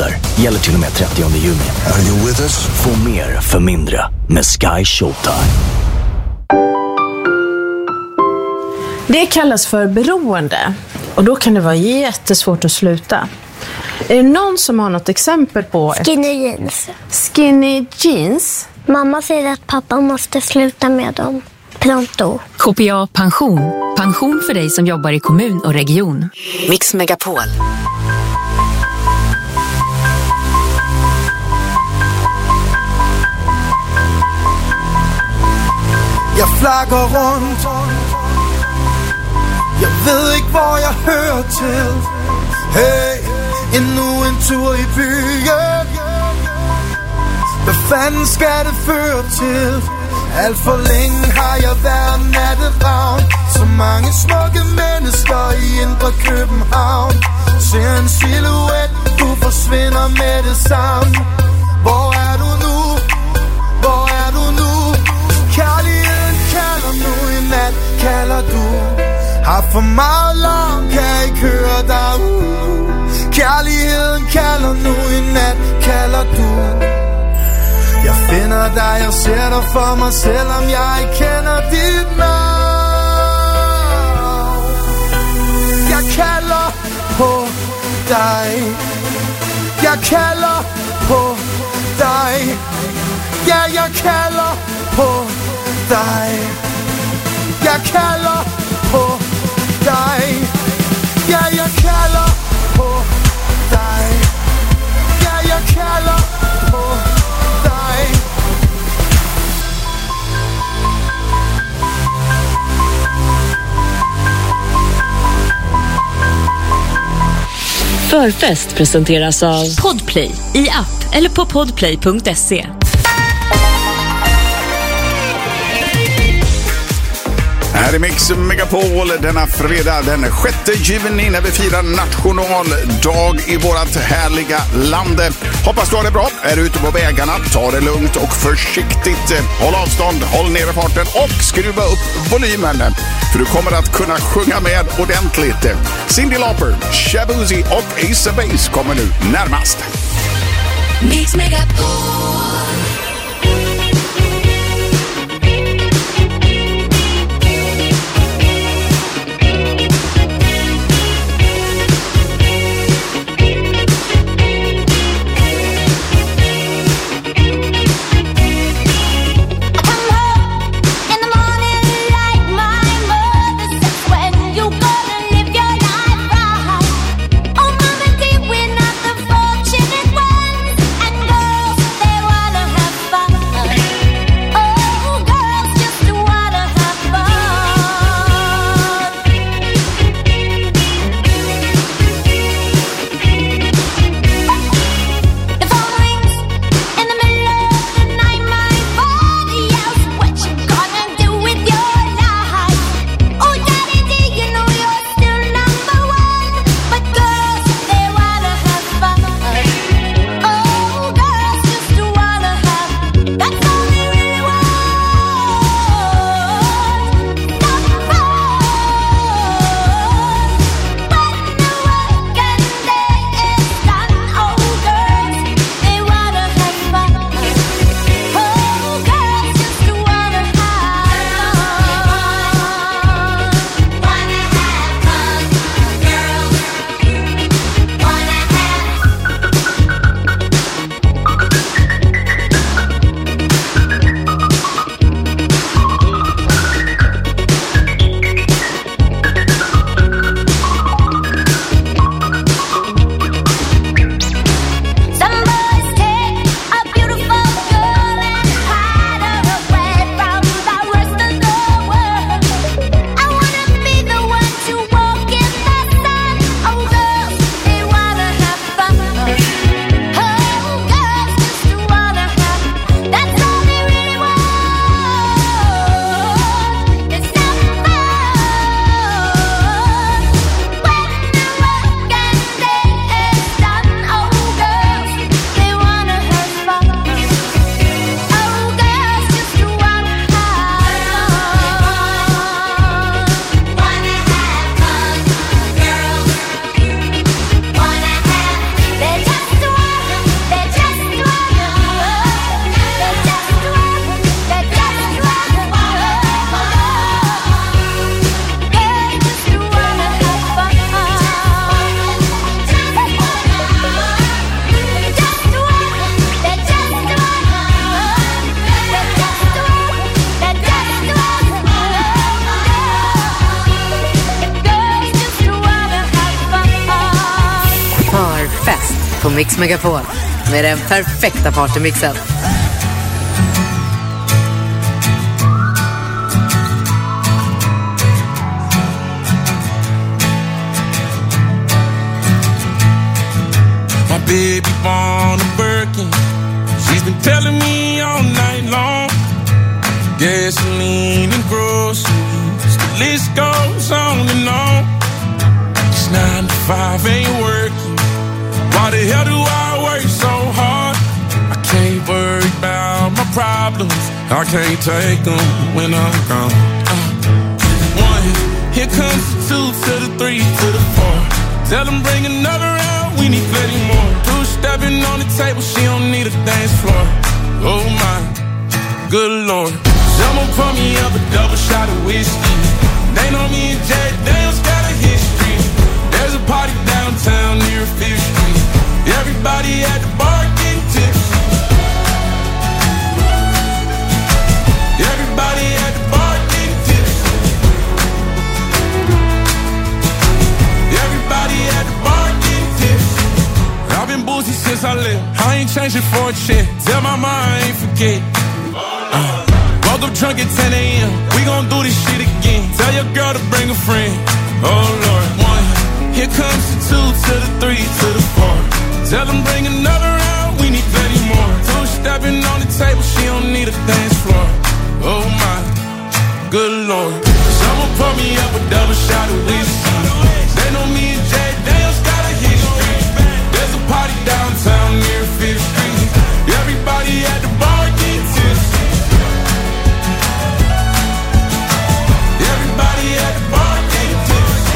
grader. Gäller till och med 30 juni. Are you with us? Få mer för mindre med Sky Showtime. Det kallas för beroende. Och då kan det vara jättesvårt att sluta. Är det någon som har något exempel på Skinny jeans. Skinny jeans? Mamma säger att pappa måste sluta med dem. Pronto. KPA Pension. Pension för dig som jobbar i kommun och region. Mix Megapol. Jag flaggar runt. Jag vet inte var jag hör till. Hey, ännu en tur i byen. Vad fanden ska det för till? Allt för länge har jag varit natteravn. Så många smukke mennesker i indre København. Ser en silhuet, du forsvinder med det samme. Hvor er du nu? Hvor er du nu? Kærligheden kalder nu i nat, kalder du. Har for meget larm, kan ikke høre dig ud. Kærligheden kalder nu i nat, kalder du. Jeg finder dig, jeg ser dig for mig, selvom jeg ikke kender dit navn. Jeg kalder på dig. Jeg kalder på dig. Ja, jeg kalder på dig. Jeg kalder på dig. Ja, jeg kalder på dig. Ja, jeg kalder på dig. Förfest presenteras av Podplay i app eller på podplay.se. Här är Mix Megapol denna fredag den 6 juni när vi firar nationaldag i vårt härliga land. Hoppas du har det bra. Är du ute på vägarna, ta det lugnt och försiktigt. Håll avstånd, håll nere farten och skruva upp volymen. För du kommer att kunna sjunga med ordentligt. Cyndi Lauper, Shabuzi och Ace of Base kommer nu närmast. Mix Megapol. Mix Megapol med den perfekta partymixen. My baby born a Birkin. She's been telling me all night long. Gasoline and groceries, the list goes on and on. It's 9 to 5, ain't working. Why the hell do I work so hard? I can't worry about my problems. I can't take them when I'm gone. 1, here comes the 2 to the 3 to the 4. Tell them bring another round, we need plenty more. 2 stepping on the table, she don't need a dance floor. Oh my, good Lord. Someone pour me up a double shot of whiskey. They know me and Jay Daniels got a history. There's a party downtown near 5th Street. Everybody at the bar getting tipsy. Everybody at the bar getting tipsy. Everybody at the bar getting tipsy. I've been boozy since I left. I ain't changing for a check. Tell my mom I ain't forget. Woke up drunk at 10 a.m. We gon' do this shit again. Tell your girl to bring a friend. Oh Lord. 1, here comes the 2 to the 3 to the 4. Tell them bring another round, we need plenty more. 2 stepping on the table, she don't need a dance floor. Oh my, good Lord. Someone pour me up a double shot of whiskey. They know me and Jay Daniels got a history. There's a party downtown near 5th Street. Everybody at the bar getting tipsy. Everybody at the bar getting tipsy.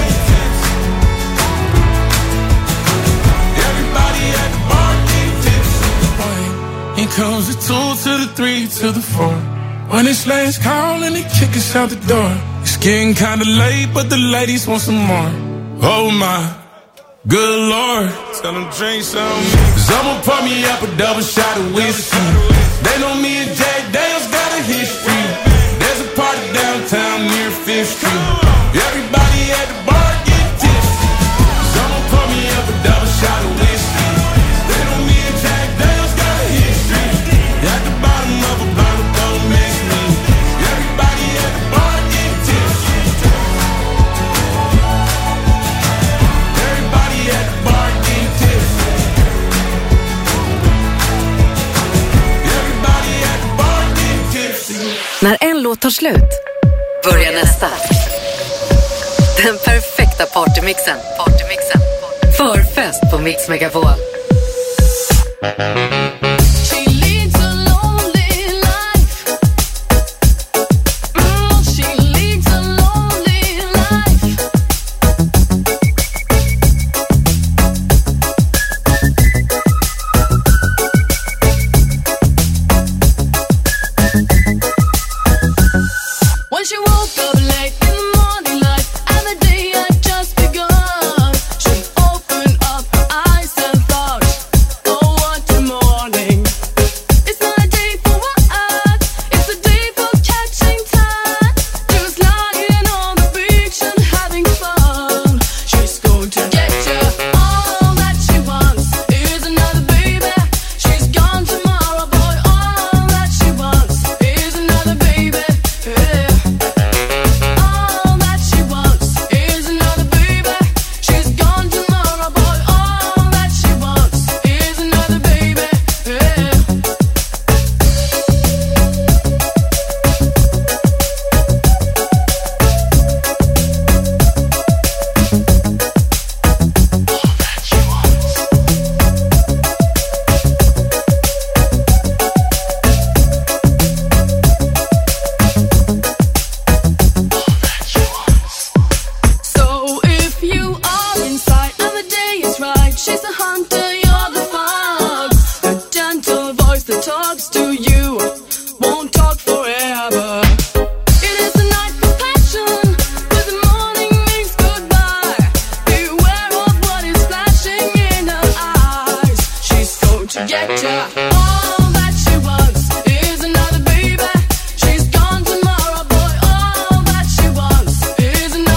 Everybody at the bar getting tipsy. Here comes the 2 to the 3 to the 4. When it's last call and they kick us out the door. It's getting kinda late, but the ladies want some more. Oh my, good Lord. Tell them drink some. Someone pour me up a double shot of whiskey. They know me and Jay Daniels got a history. There's a party downtown near 5th Street. Everybody at the bar get tipsy. Someone pour me up a double shot of whiskey. They know me and Jack Daniels got a history. At the bottom of a bottle, don't mix me. Everybody at the bar get tipsy. Everybody at the bar get tipsy. Everybody at the bar get tipsy. När en låt tar slut börjar nästa. Den perfekta partymixen. Förfest på Mix Megapol.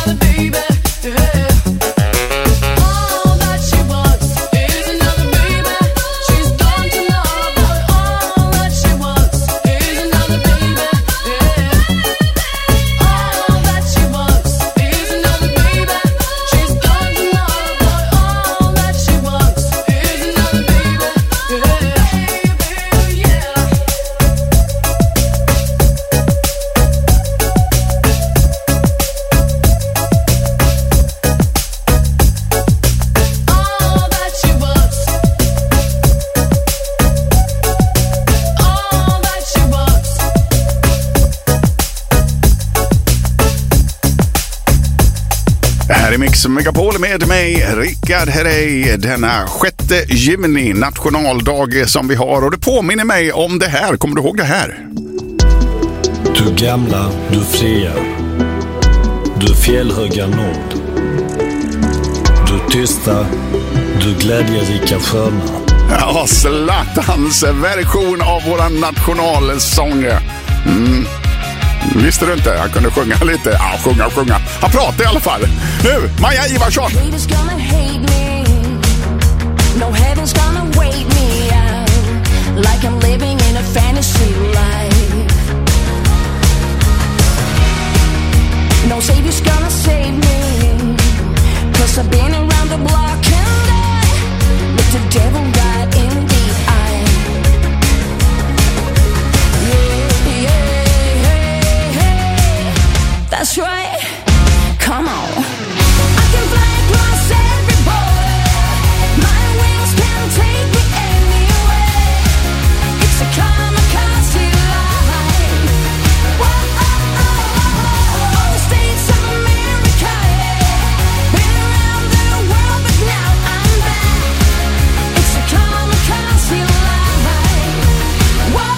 All that she wants is another baby. Mix Megapol med mig, Rickard Herrey, denna 6 juni, nationaldag som vi har. Och det påminner mig om det här. Kommer du ihåg det här? Du gamla, du fria, du fjällhöga nord, du tysta, du glädjerika sköna. Ja, Zlatans version av våran nationalsång. Visste du inte? Jag kunde sjunga lite. Ja, sjunga. Han pratar i alla fall. Nu, Maja Ivarsson. No heaven's gonna wait me out like I'm living in a fantasy life. No savior's gonna save me, 'cause I've been around the block and I looked the devil right in the eye. Yeah. That's right. Come on. I can fly across every border. My wings can take me anywhere. It's a kamikaze life. Whoa, all the states of America, yeah. Been around the world, but now I'm back. It's a kamikaze life. Whoa,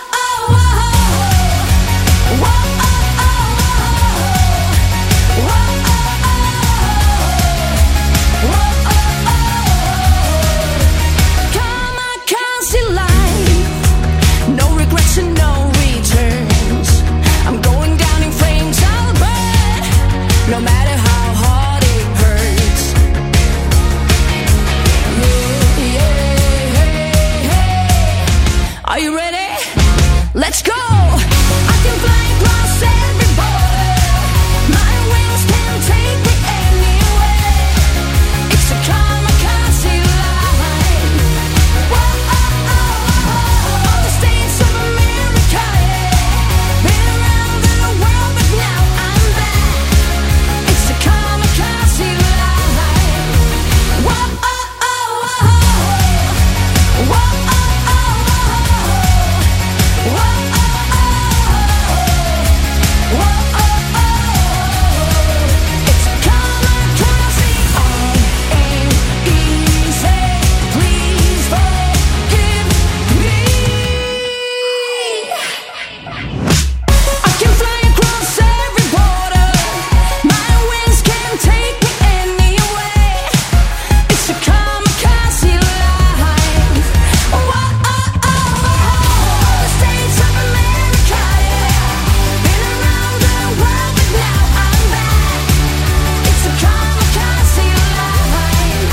kamikaze life. No regrets and no returns. I'm going down in flames, I'll burn, no matter how hard it hurts. Yeah. Are you ready? Let's go. I can fly across every border. My wings can take me anywhere. It's a kamikaze life. Whoa, all the states of America, yeah. Been around the world, but now I'm back. It's a kamikaze life. Whoa, it's a kamikaze. I ain't easy. Please forgive me. I can fly across every border. My wings can take me anywhere. It's a kamikaze life. All the states of America, yeah. Been around the world, but now I'm back. It's a kamikaze life.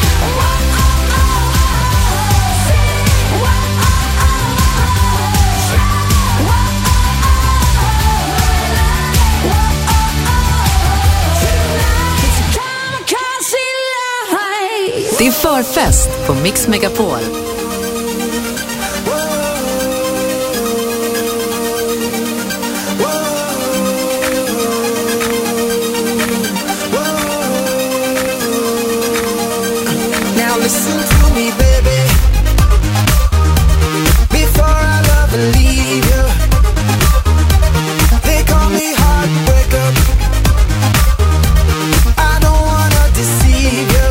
It's a kamikaze life. Det är förfest på Mix Megapol. Now listen to me, baby. Before I love and leave you, they call me heartbreaker. I don't wanna deceive you.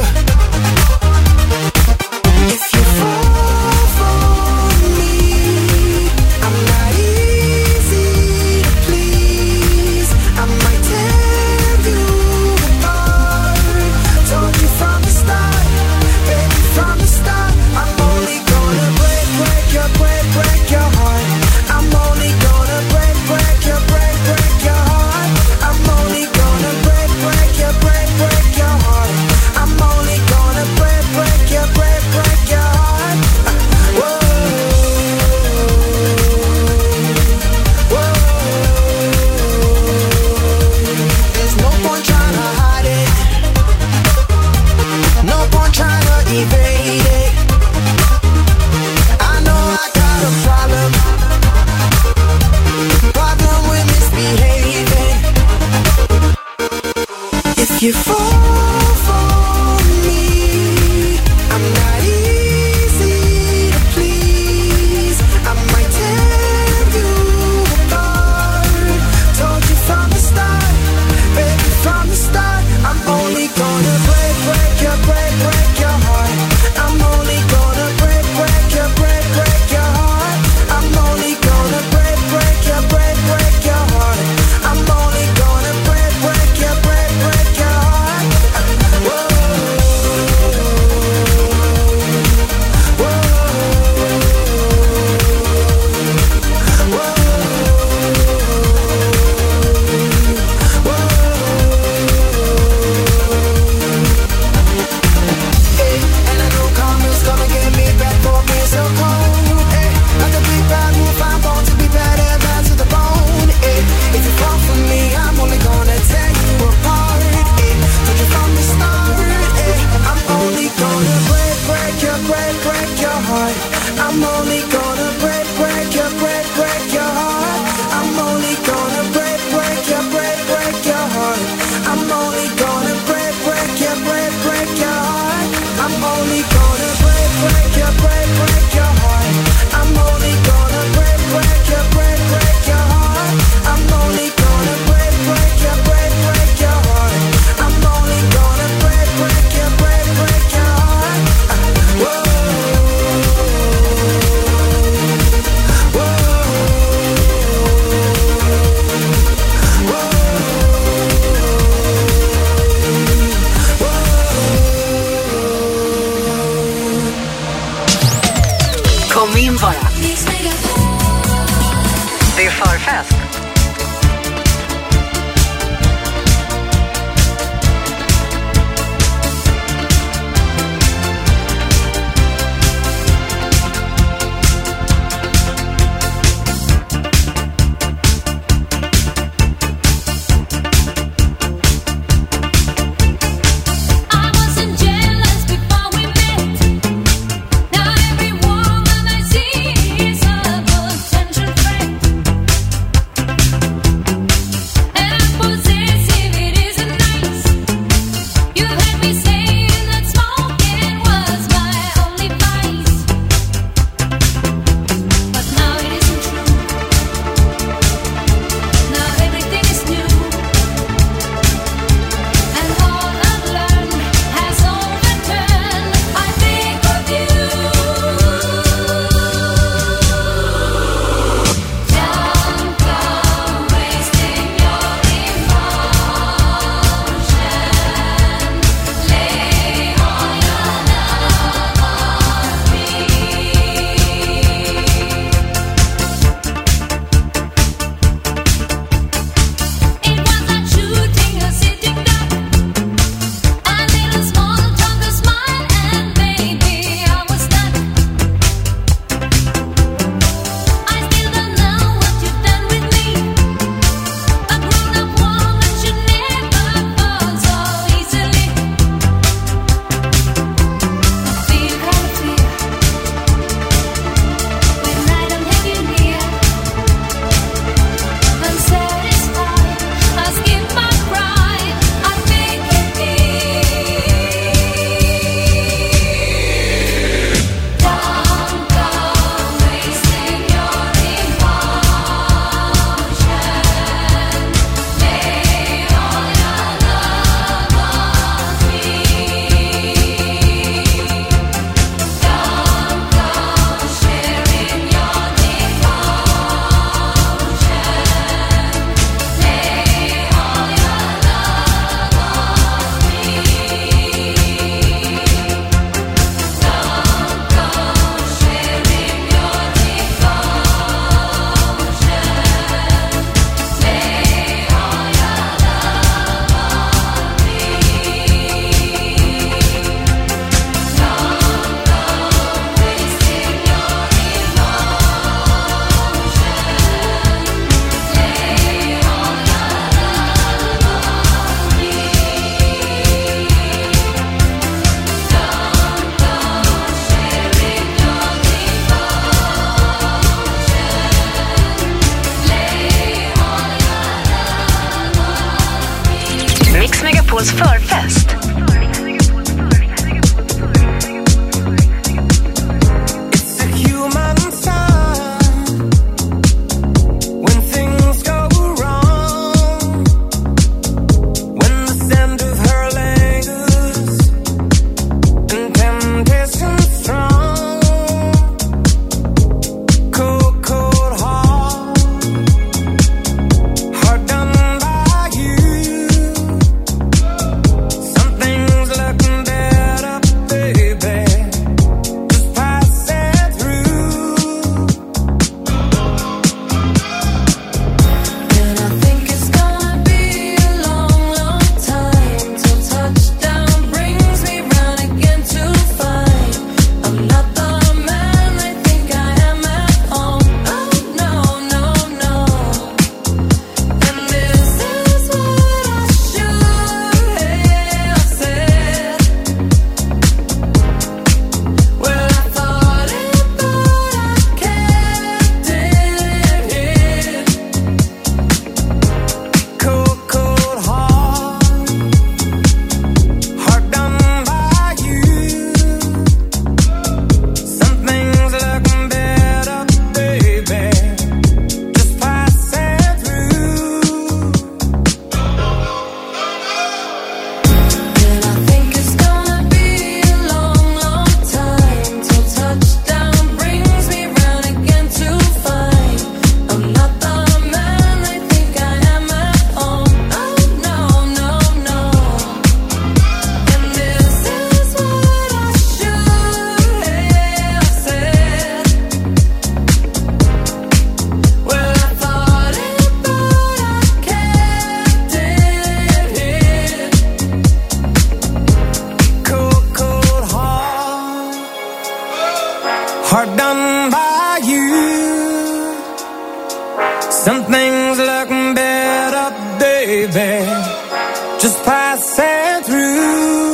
If you fall for me, I'm not easy to please. I might tear you apart. Told you from the start, baby, from the start. I'm only gonna break your heart. I'm only gonna break your heart. I'm only gonna break your heart. I'm only gonna break your heart. Whoa, whoa. There's no point trying to hide it. No point trying to evade it. I know I got a problem with misbehaving. If you fall for me, I'm not easy to please. I might tear you apart. Told you from the start, baby, from the start. I'm only gonna I'm only gonna break your heart. I'm only gonna break your heart. I'm only gonna break your heart. I'm only gonna break your heart. I'm only gonna break your heart. I'm only gonna break your heart. I'm only gonna break your heart. Whoa. Kom in bara. Det är förfest. Now every woman I see is a potential threat. run by you. Some things look better, baby, just passing through.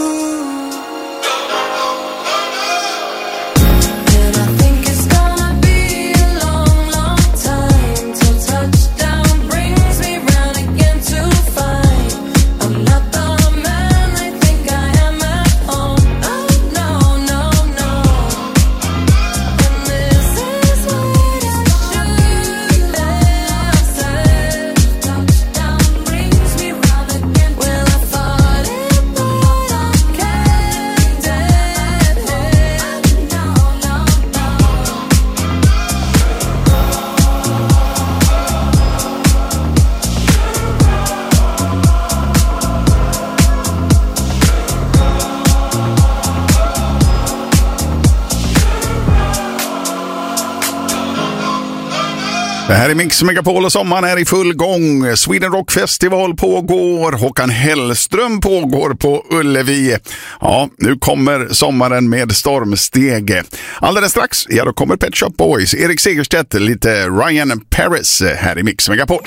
Det här är Mix Megapol och sommaren är i full gång. Sweden Rock Festival pågår. Håkan Hellström pågår på Ullevi. Ja, nu kommer sommaren med stormsteg. Alldeles strax, ja då kommer Pet Shop Boys. Erik Segerstedt, lite Ryan Paris här i Mix Megapol.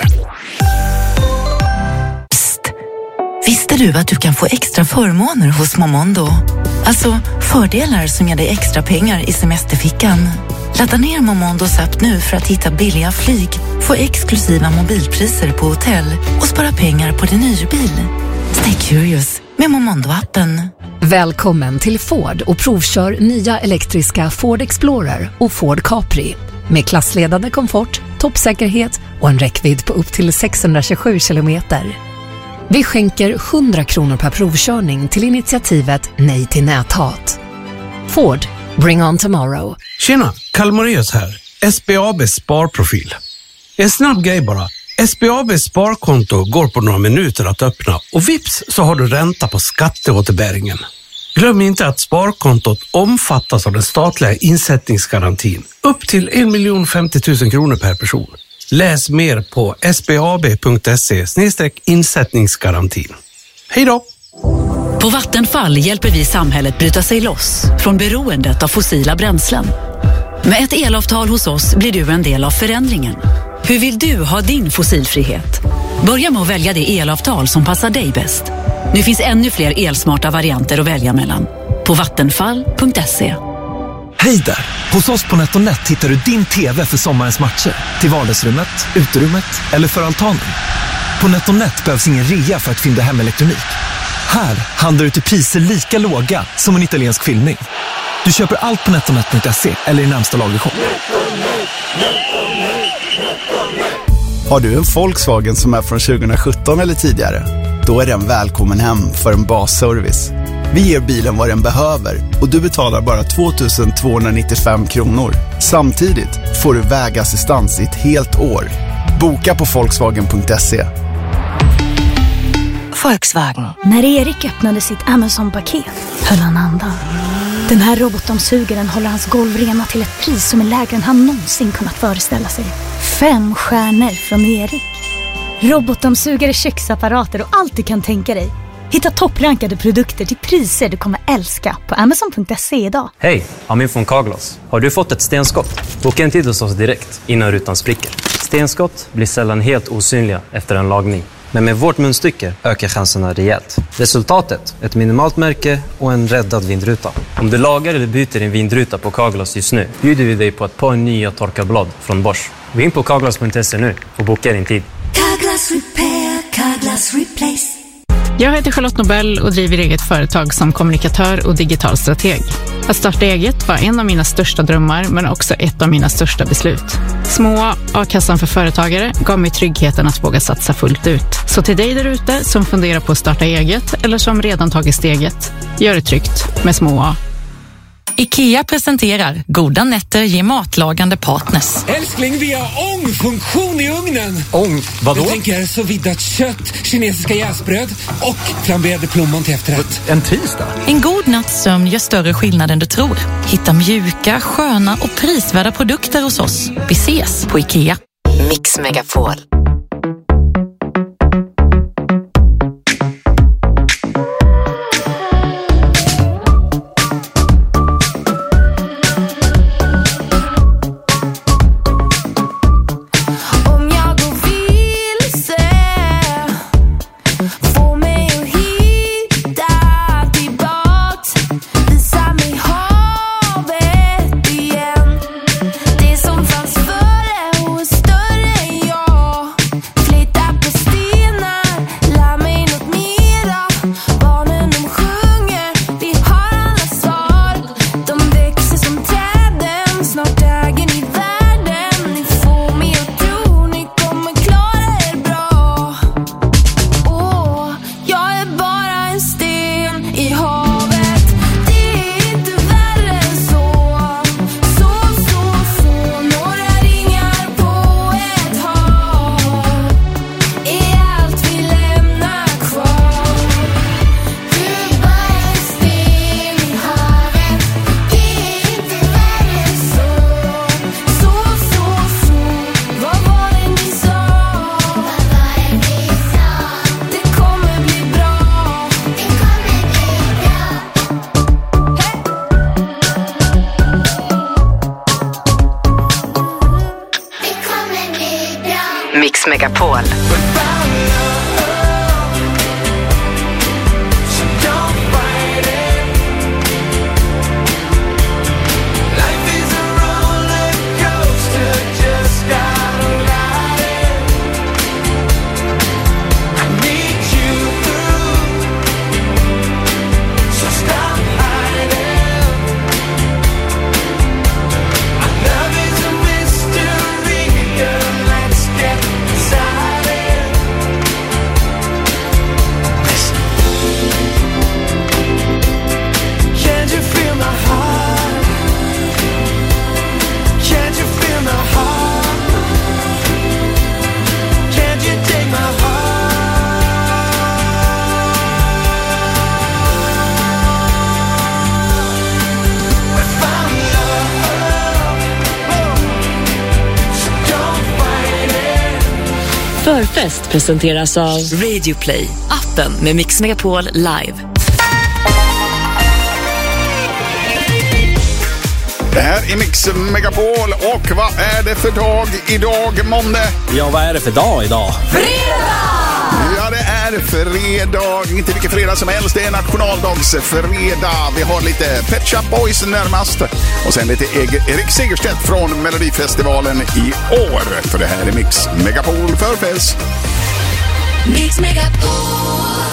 Psst! Visste du att du kan få extra förmåner hos Momondo? Alltså fördelar som ger dig extra pengar i semesterfickan. Ladda ner Momondos app nu för att hitta billiga flyg, få exklusiva mobilpriser på hotell och spara pengar på din hyrbil. Stay curious med Momondo-appen. Välkommen till Ford och provkör nya elektriska Ford Explorer och Ford Capri. Med klassledande komfort, toppsäkerhet och en räckvidd på upp till 627 kilometer. Vi skänker 100 kronor per provkörning till initiativet Nej till näthat. Ford, bring on tomorrow. Tjena, Kalmarius här. SBAB Sparprofil. En snabb grej bara. SBAB sparkonto går på några minuter att öppna och vips så har du ränta på skatteåterbäringen. Glöm inte att sparkontot omfattas av den statliga insättningsgarantin. Upp till 1 050 000 kronor per person. Läs mer på sbab.se/insättningsgarantin. Hej då! På Vattenfall hjälper vi samhället bryta sig loss från beroendet av fossila bränslen. Med ett elavtal hos oss blir du en del av förändringen. Hur vill du ha din fossilfrihet? Börja med att välja det elavtal som passar dig bäst. Nu finns ännu fler elsmarta varianter att välja mellan. På vattenfall.se. Hej där! Hos oss på NetOnNet hittar du din TV för sommarens matcher. Till vardagsrummet, uterummet eller för altanen. På NetOnNet behövs ingen rea för att fynda hem elektronik. Här handlar du till priser lika låga som en italiensk filmning. Du köper allt på netonet.se eller i närmsta lagershop. Har du en Volkswagen som är från 2017 eller tidigare? Då är den välkommen hem för en basservice. Vi ger bilen vad den behöver och du betalar bara 2 295 kronor. Samtidigt får du vägassistans i ett helt år. Boka på Volkswagen.se. Volkswagen. När Erik öppnade sitt Amazon-paket höll han andan. Den här robotdammsugaren håller hans golv rena till ett pris som är lägre än han någonsin kunnat föreställa sig. 5 stjärnor från Erik. Robotdammsugare, köksapparater och allt du kan tänka dig. Hitta topprankade produkter till priser du kommer älska på Amazon.se idag. Hej, Amin från Carglass. Har du fått ett stenskott? Boka en tid hos oss direkt innan rutan spricker. Stenskott blir sällan helt osynliga efter en lagning. Men med vårt munstycke ökar chanserna rejält. Resultatet, ett minimalt märke och en räddad vindruta. Om du lagar eller byter din vindruta på Carglass just nu bjuder vi dig på ett par nya torkarblad från Bosch. Gå in på Carglass.se nu och boka din tid. Carglass Repair, Carglass Replace. Jag heter Charlotte Nobel och driver eget företag som kommunikatör och digital strateg. Att starta eget var en av mina största drömmar men också ett av mina största beslut. Små A-kassan för företagare gav mig tryggheten att våga satsa fullt ut. Så till dig där ute som funderar på att starta eget eller som redan tagit steget, gör det tryggt med Små A. IKEA presenterar Goda nätter ger matlagande partners. Älskling, vi har ångfunktion i ugnen. Ång? Vadå? Jag tänker så viddat kött, kinesiska jäsbröd och flamberade plommon till efterrätt. En tisdag? En god natts sömn gör större skillnad än du tror. Hitta mjuka, sköna och prisvärda produkter hos oss. Vi ses på IKEA. Mix Megapol. Mix Megapol. Förfest presenteras av Radio Play, appen med Mix Megapol live. Det här är Mix Megapol och vad är det för dag idag, måndag? Ja, vad är det för dag idag? Fredag! Ja, det är fredag. Inte vilken fredag som helst, det är nationaldagsfredag. Vi har lite Pet Shop Boys närmast och sen lite Erik Segerstedt från Melodifestivalen i år. För det här är Mix Megapol förfest. Mix Megapol.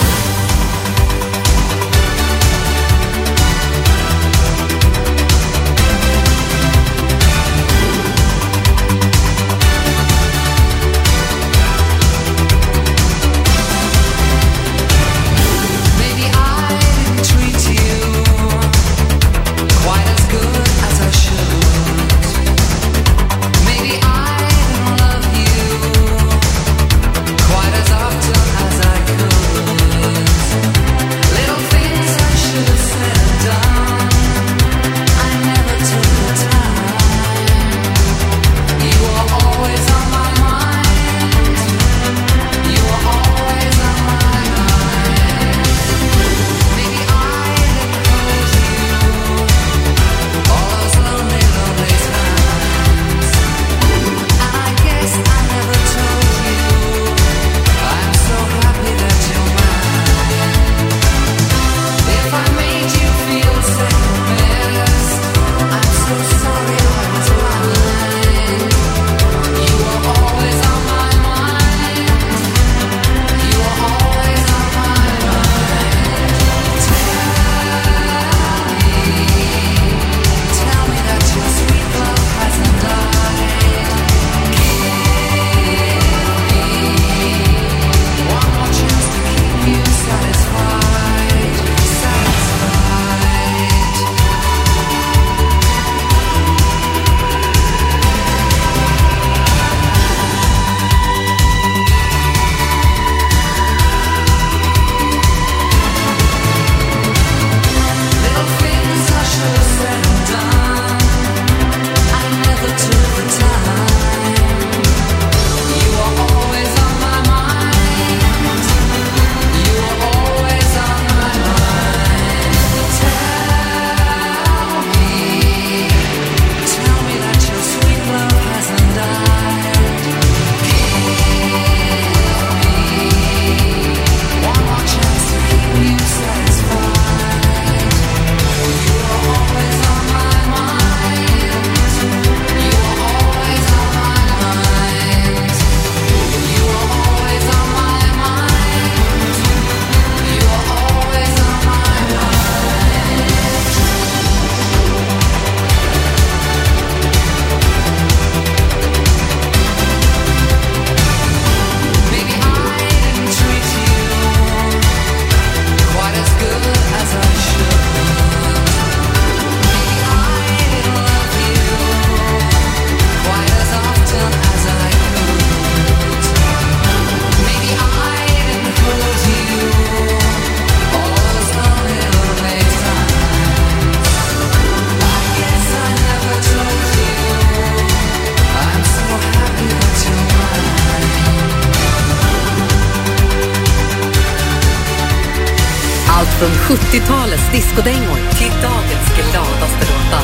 Från 70-talets discodängor till dagens gladaste låtar.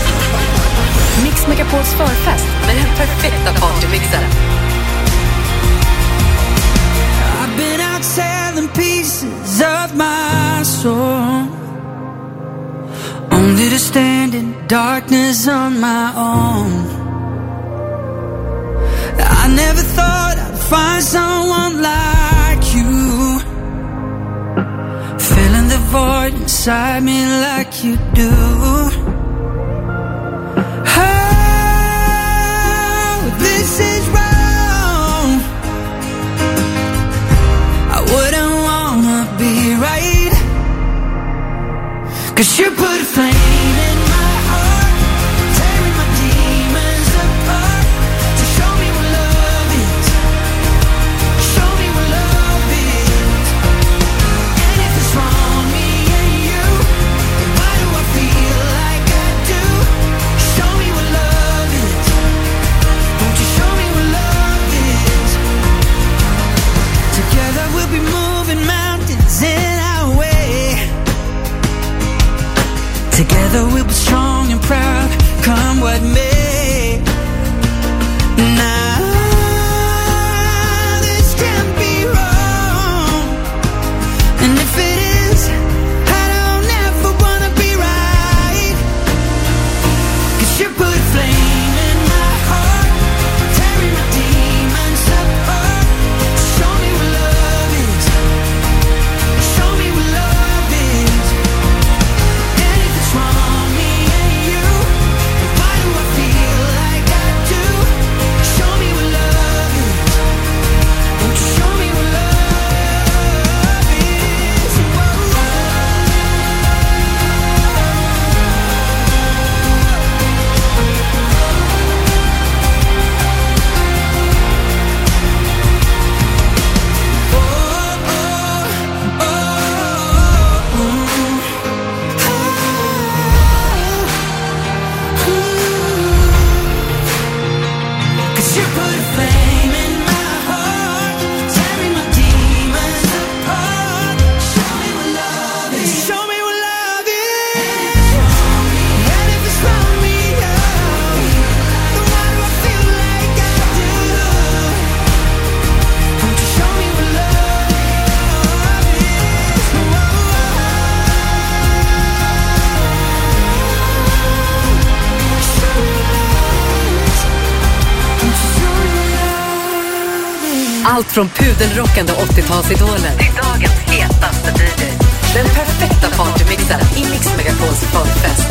Mix Megapols förfest med den perfekta partymixaren. exhaling pieces of my soul, only to stand in darkness on my own. I never thought I'd find someone like you, filling the void inside me like you do. Oh, this is wrong. I wouldn't wanna be right, 'cause you put a flame in my heart, tearing my demons apart, to show me what love is, show me what love is. And if it's wrong, me and you, then why do I feel like I do? Show me what love is, won't you show me what love is? Together we'll be moving mountains in our way. Together we'll be strong and proud, come what may. Now this can't be wrong, and if it is, I don't ever wanna be right. 'Cause you put flame in my heart, tearing my demons apart. Show me what love is, show me what love is. And if it's wrong, me and you, then why do I feel like I do? Show me what love is, won't you show me what love is? Whoa. 'Cause you put a flame in my heart, tearing my demons apart. Show me what love is, show me what love is. And if it's wrong, me, then why do I feel like I do? Won't you show me what love is? Allt från pudelrockande 80-talsidoler till dagens hetaste DJ. Den perfekta partymixen i Mix Megapols förfest.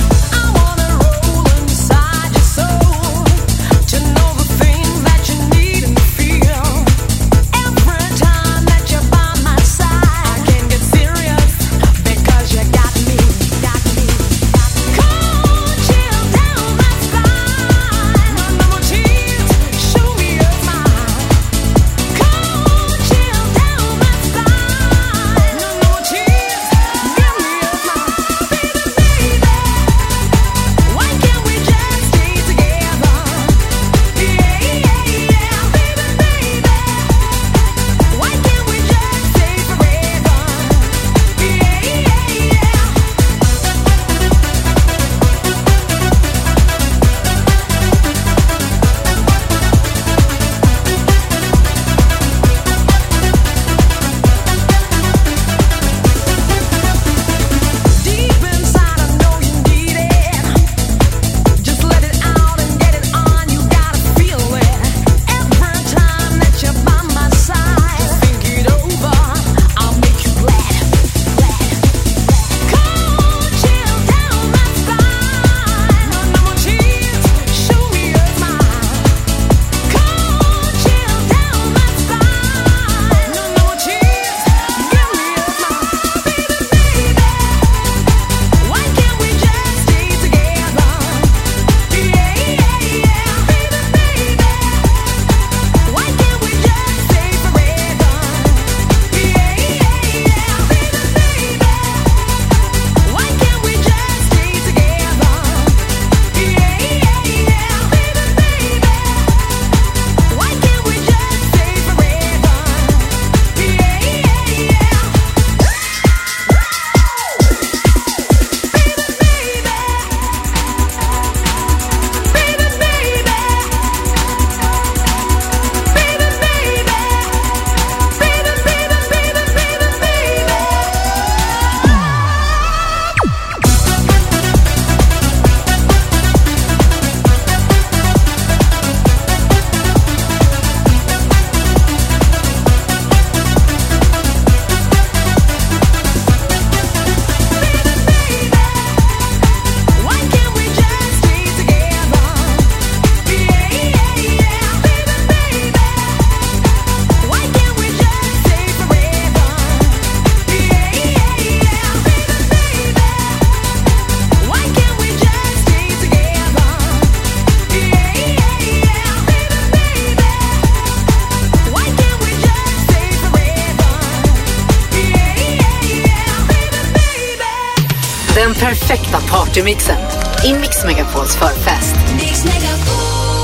perfekta partymixen i Mix Megapols förfest. Mix Megapol.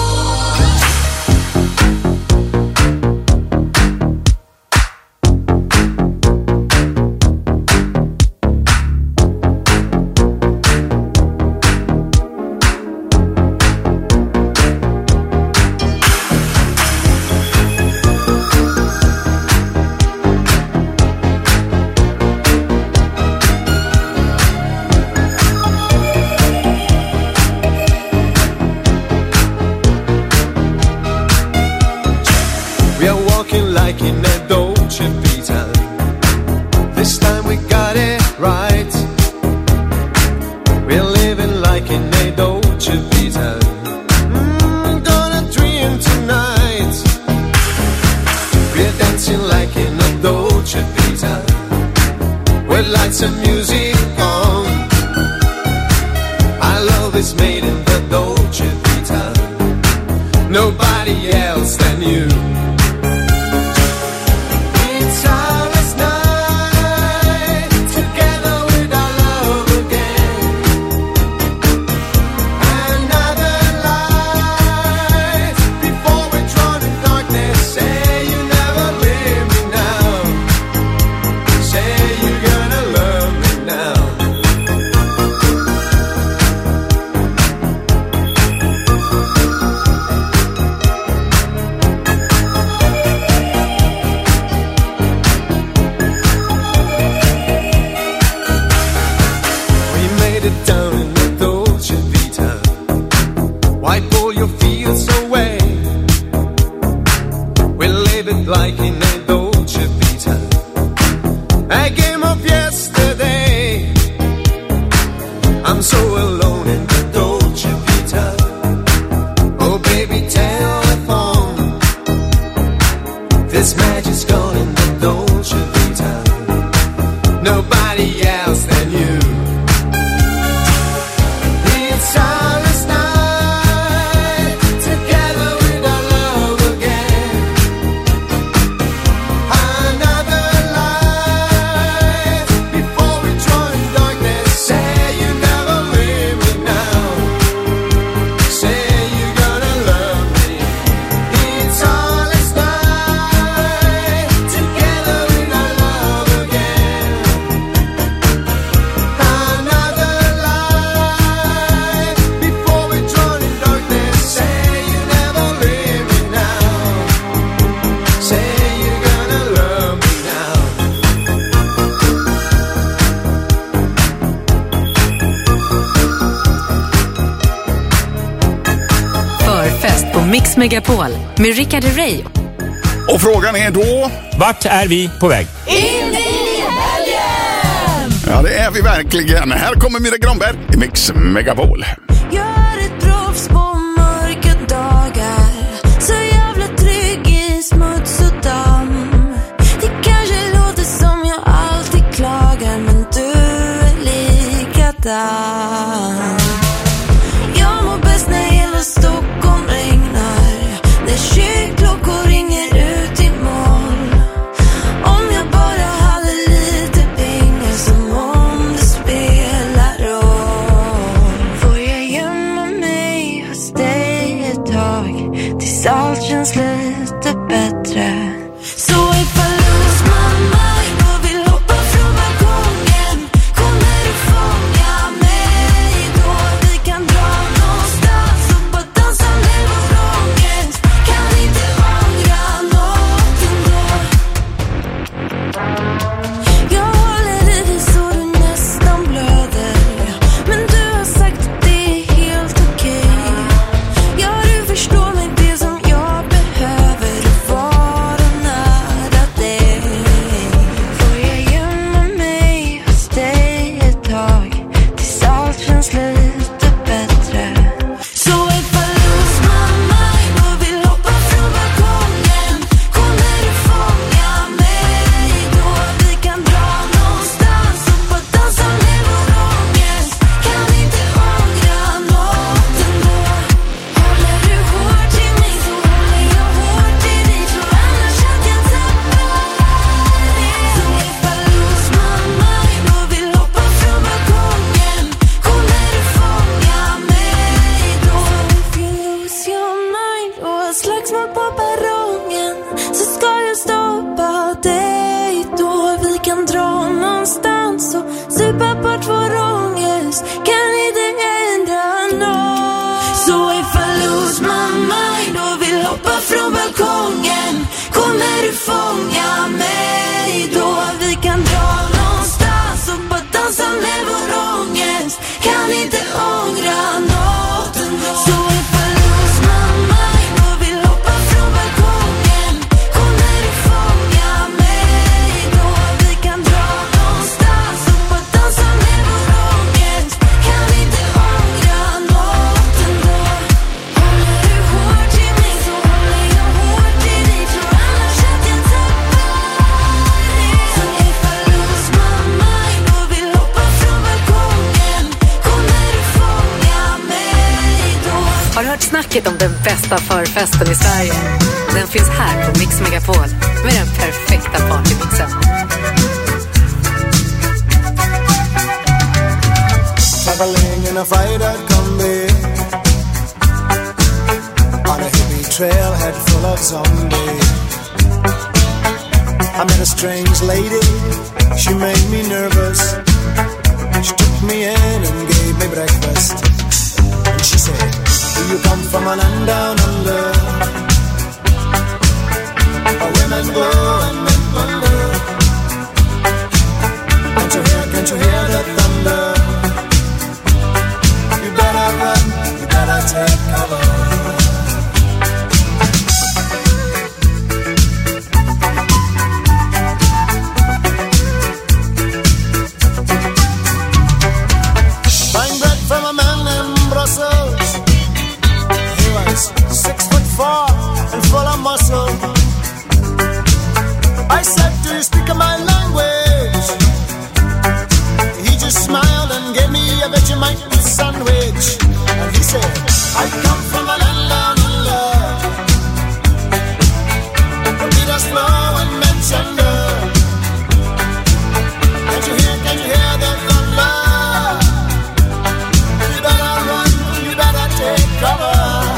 Mix Megapol med Rickard Herrey. Och frågan är då... Vart är vi på väg? In i helgen! Ja, det är vi verkligen. Här kommer Mira Granberg i Mix Megapol. Gör ett proffs på mörka dagar. Så jävla trygg i smuts och damm. Det kanske låter som jag alltid klagar, men du är likadan. Jag mår bäst när hela Stockholm regnar. När kyrkklockor ringer ut i moll. Om jag bara hade lite pengar, som om det spelar roll. Får jag gömma mig hos dig ett tag, tills allt känns lite bättre. Så ifall hos mamma jag vill hoppa från balkongen, kommer du fånga mig då? Vi kan dra någonstans och bara dansa med vår ångest. Kan inte ångra något ändå. Jag håller i dig så du nästan blöder, men du har sagt att det är helt okej. Ja, du förstår mig, det som jag behöver vara snacket om den bästa förfesten i Sverige. Den finns här på Mix Megapol med den perfekta partymixen. Traveling in a freighter combi on a hippie trailhead full of zombies. I met a strange lady, she made me nervous. She took me in and gave me breakfast. And she said, do you come from a land down under, where women glow and men wonder? Can't you hear the thunder? You better run, you better take cover. Buying bread from a man in Brussels. He was 6'4" and full of muscle. I said, do you speak my language? He just smiled and gave me a Vegemite sandwich. And he said, I come from a land down under, where leaders flow and men gender. Can't you hear the thunder? You better run, you better take cover.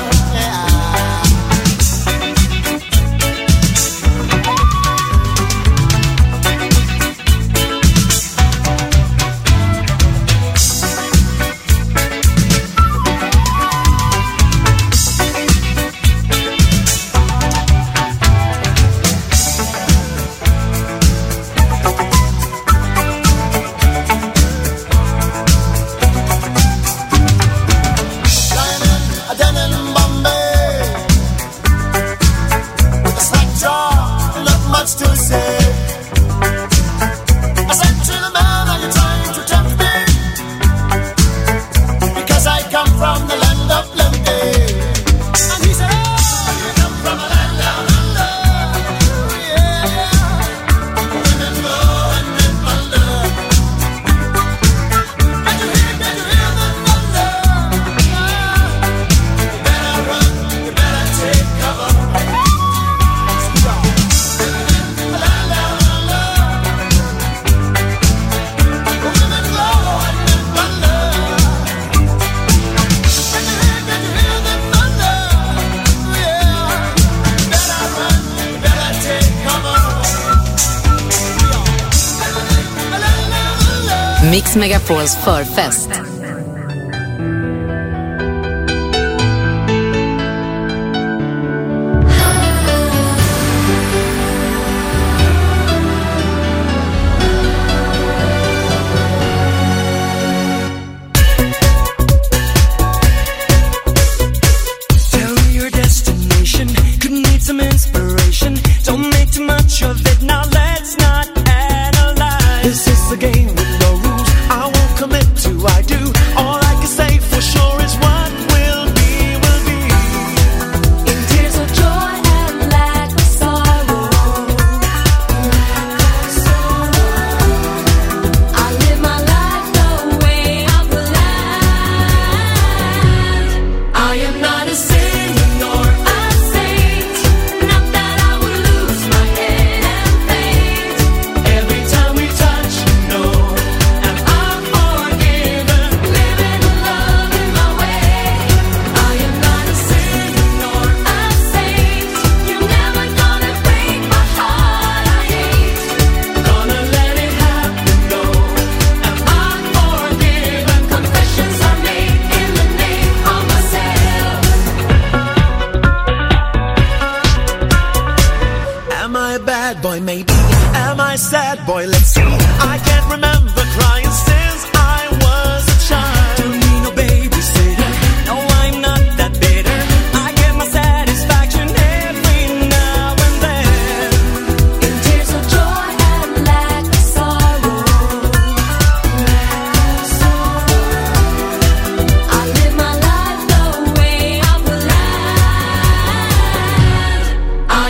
Mix Megapols förfest.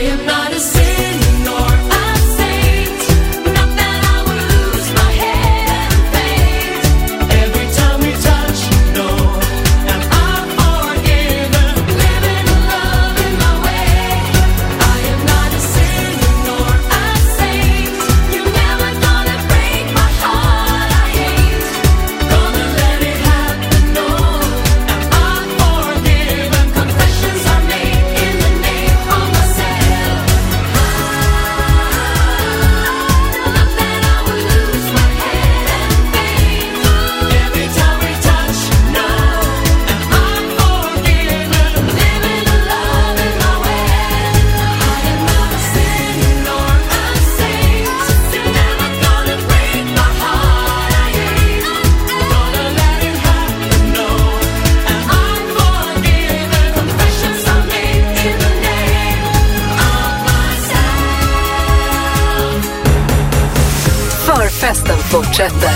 Not that I would lose my head. fortsätter.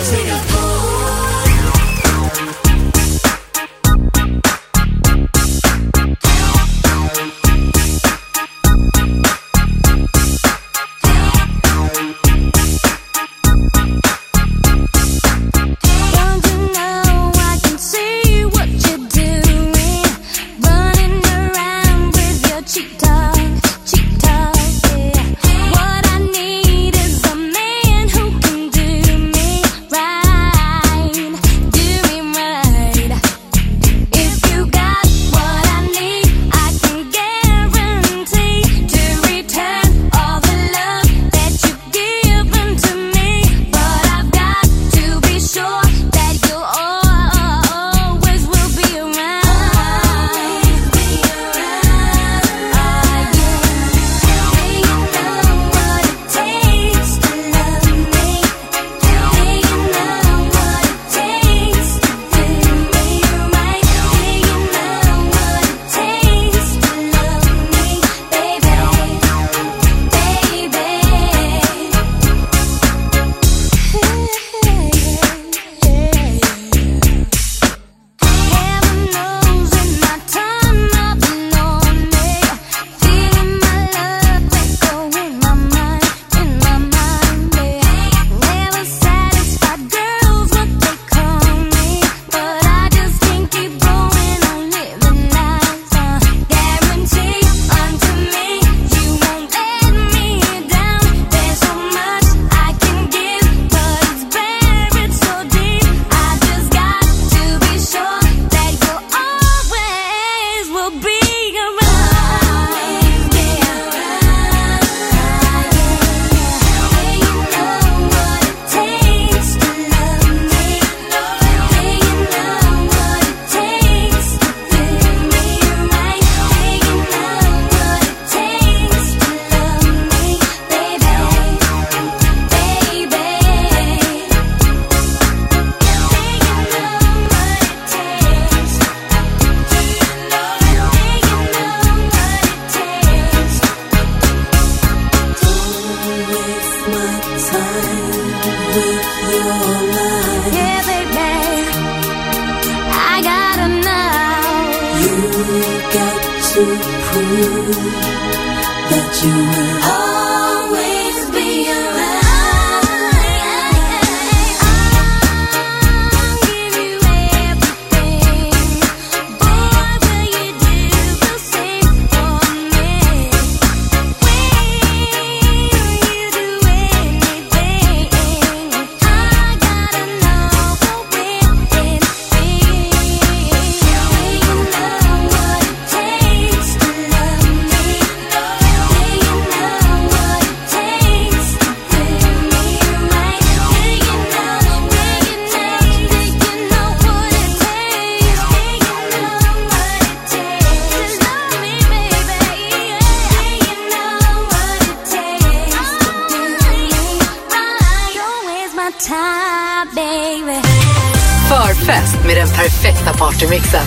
Förfest med den perfekta partymixen.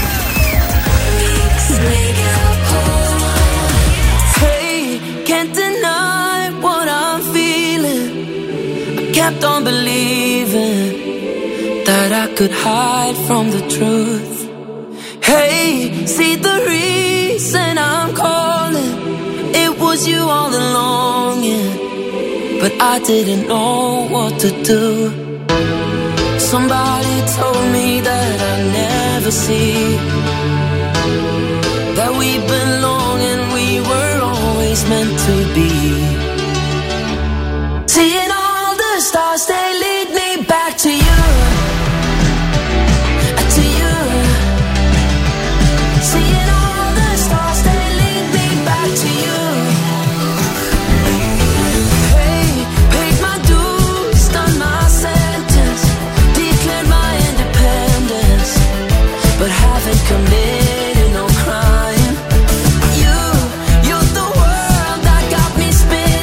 Hey, can't deny what I'm feeling. I kept on believing that I could hide from the truth. Hey, see the reason I'm calling. It was you all along, yeah. But I didn't know what to do. Somebody told me that I never see, that we belong and we were always meant to be. Seeing all the stars, they lead me back to you. To you. Seeing all the stars, they lead me back to you. Hey, paid my dues, done my sentence, declared my independence, but haven't committed no crime. You're the world that got me spinning.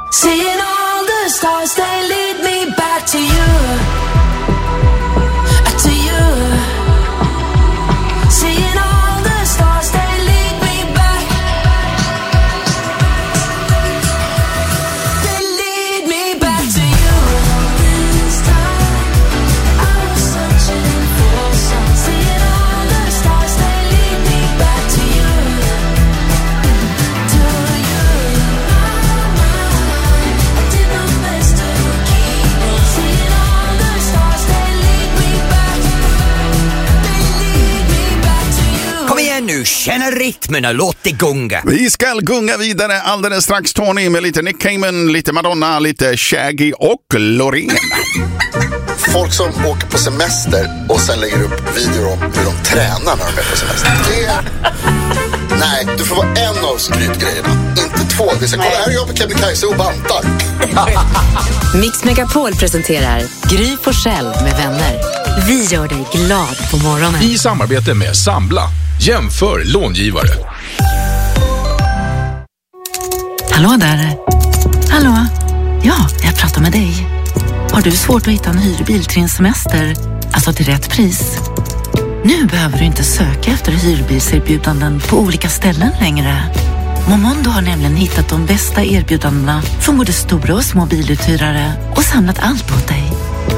Seeing all the stars, they lead me back to you. To you. Seeing all the stars, they lead me back. They lead me back to you. This time I was searching for some. Seeing all the stars, they lead me back to you. To you. I did my best to keep on. Seeing all the stars, they lead me back. They lead me back to you. Kom igen nu, känna rytmen och låt det gunga. Vi ska gunga vidare alldeles strax, Tony, med lite Nick Cayman, lite Madonna, lite Shaggy och Loreen. Folk som åker på semester och sen lägger upp videor om hur de tränar när de är på semester. Nej, du får vara en av skrytgrejerna, inte två. Det är så, kolla här, jag på Kebnekaise och bantar. Mix Megapol presenterar Gry Forssell med vänner. Vi gör dig glad på morgonen. I samarbete med Sambla. Jämför långivare. Hallå där. Hallå? Ja, jag pratar med dig. Har du svårt att hitta en hyrbil till din semester? Alltså till rätt pris? Nu behöver du inte söka efter hyrbilserbjudanden på olika ställen längre. Momondo har nämligen hittat de bästa erbjudandena från både stora och små biluthyrare och samlat allt åt dig.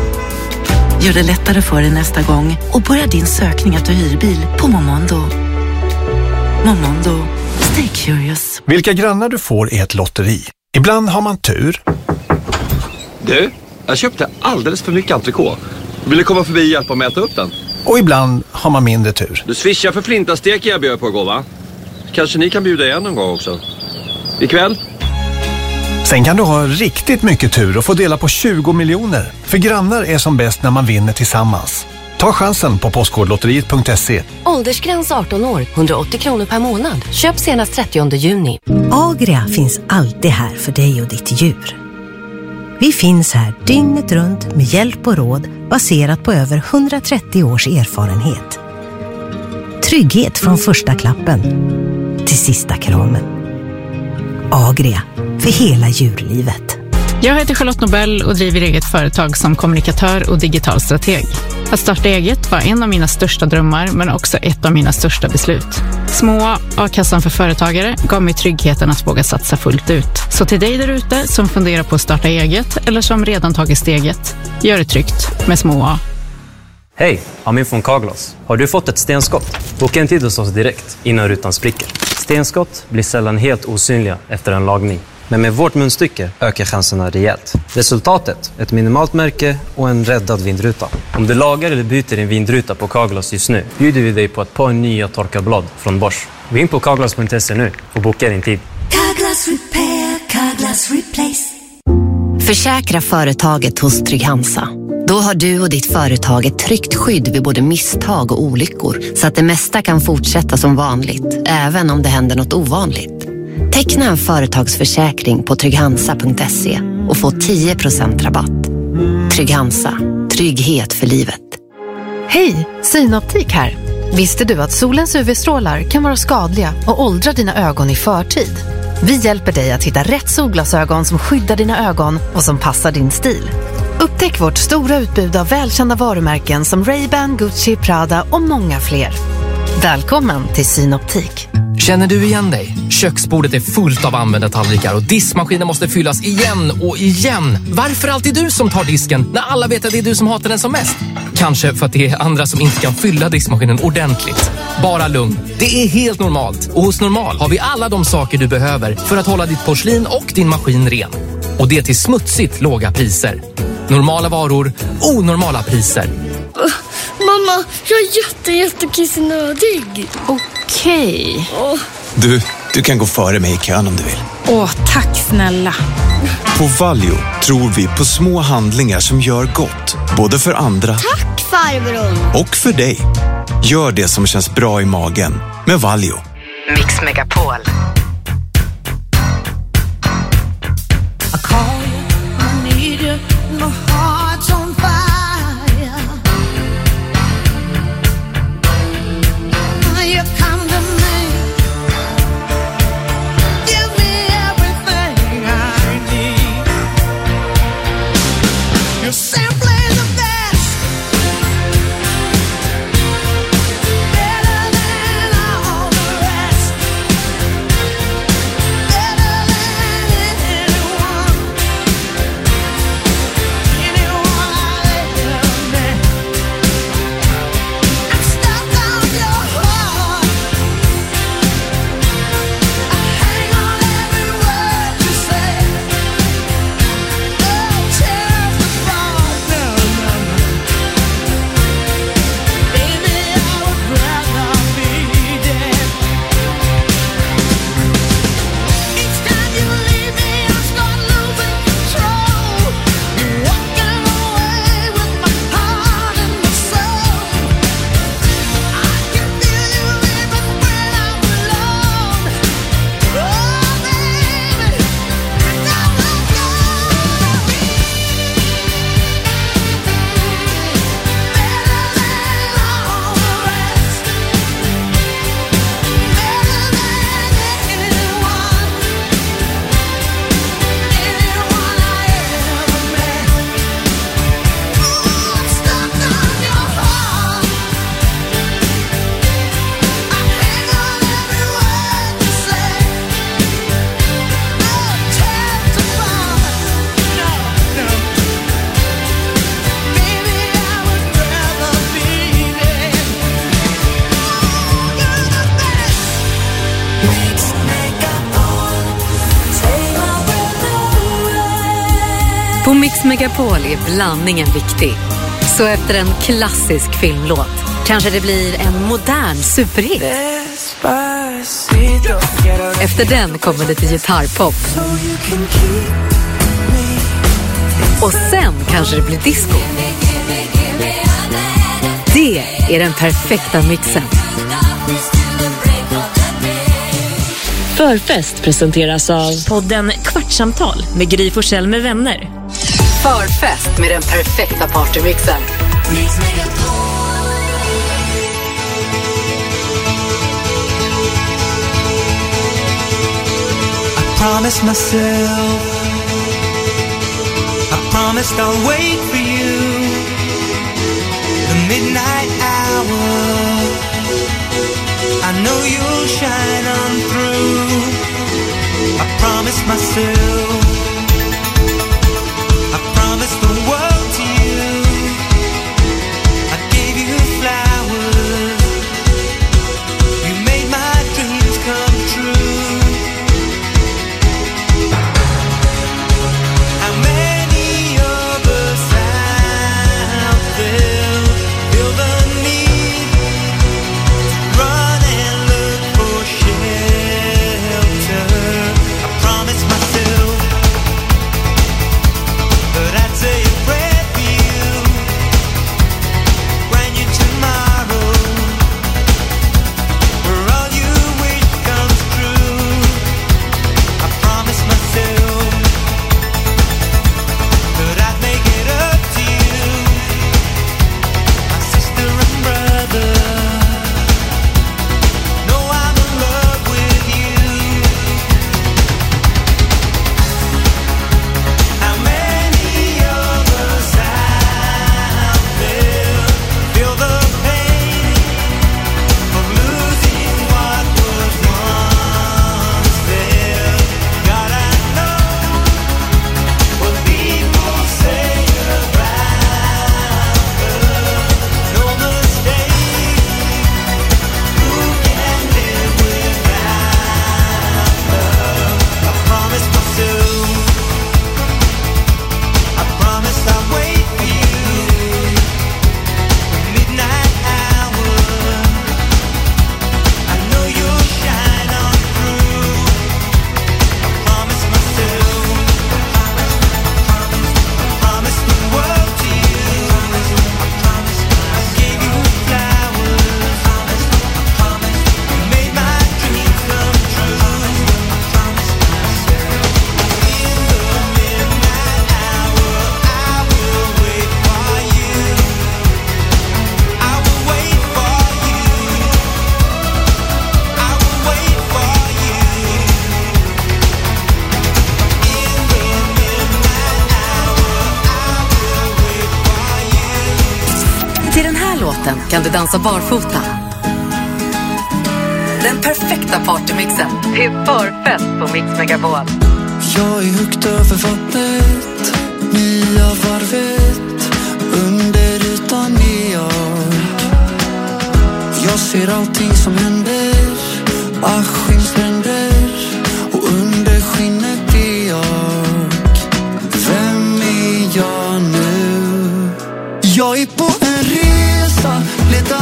Gör det lättare för dig nästa gång och börja din sökning efter hyrbil på Momondo. Momondo. Stay curious. Vilka grannar du får är ett lotteri. Ibland har man tur. Du, jag köpte alldeles för mycket entrecote. Vill du komma förbi och hjälpa mig att äta upp den? Och ibland har man mindre tur. Du swishar för flintastek jag bjöd på igår, va? Kanske ni kan bjuda igen någon gång också. Ikväll? Sen kan du ha riktigt mycket tur och få dela på 20 miljoner. För grannar är som bäst när man vinner tillsammans. Ta chansen på postkodlotteriet.se. Åldersgräns 18 år, 180 kronor per månad. Köp senast 30 juni. Agria finns alltid här för dig och ditt djur. Vi finns här dygnet runt med hjälp och råd baserat på över 130 års erfarenhet. Trygghet från första klappen till sista kramen. Agria, för hela djurlivet. Jag heter Charlotte Nobel och driver eget företag som kommunikatör och digital strateg. Att starta eget var en av mina största drömmar, men också ett av mina största beslut. Små A-kassan för företagare gav mig tryggheten att våga satsa fullt ut. Så till dig där ute som funderar på att starta eget eller som redan tagit steget, gör det tryggt med Små A. Hej, Amin från Carglass. Har du fått ett stenskott? Boka en tid hos oss direkt innan rutan spricker. Stenskott blir sällan helt osynliga efter en lagning. Men med vårt munstycke ökar chanserna rejält. Resultatet, ett minimalt märke och en räddad vindruta. Om du lagar eller byter din vindruta på Carglass just nu, bjuder vi dig på ett par nya torkarblad från Bosch. Gå in på carglass.se nu och boka din tid. Carglass Repair, Carglass Replace. Försäkra företaget hos Trygg-Hansa. Då har du och ditt företag ett tryggt skydd vid både misstag och olyckor, så att det mesta kan fortsätta som vanligt, även om det händer något ovanligt. Teckna en företagsförsäkring på trygghansa.se och få 10% rabatt. Trygg-Hansa. Trygghet för livet. Hej, Synoptik här. Visste du att solens UV-strålar kan vara skadliga och åldra dina ögon i förtid? Vi hjälper dig att hitta rätt solglasögon som skyddar dina ögon och som passar din stil. Upptäck vårt stora utbud av välkända varumärken som Ray-Ban, Gucci, Prada och många fler. Välkommen till Synoptik. Känner du igen dig? Köksbordet är fullt av använda tallrikar och diskmaskinen måste fyllas igen och igen. Varför alltid du som tar disken när alla vet att det är du som hatar den som mest? Kanske för att det är andra som inte kan fylla diskmaskinen ordentligt. Bara lugn, det är helt normalt. Och hos Normal har vi alla de saker du behöver för att hålla ditt porslin och din maskin ren. Och det till smutsigt låga priser. Normala varor, onormala priser. Mamma, jag är jättekissnödig. Okej. Du kan gå före mig i kön om du vill. Tack snälla. På Valio tror vi på små handlingar som gör gott. Både för andra. Tack farbror. Och för dig. Gör det som känns bra i magen med Valio. Mix Megapol. På Mix Megapol är blandningen viktig. Så efter en klassisk filmlåt kanske det blir en modern superhit. Efter den kommer lite gitarrpop. Och sen kanske det blir disco. Det är den perfekta mixen. Förfest presenteras av podden Kvartsamtal med Gry Forssell med vänner. Förfest med den perfekta partymixen. Promise myself, I promised I'll wait for you. The midnight hour, I know you'll shine on through. I promised myself, I promised the world to you. I gave you flowers, you made my dreams come true. Kan du dansa barfota? Den perfekta partymixen till förfest på Mix Megapol. Jag är högt över vattnet, nya varvet, under ytan är jag. Jag ser allting som händer, Askimsstränder, och under skinnet är jag. Vem är jag nu? Jag är på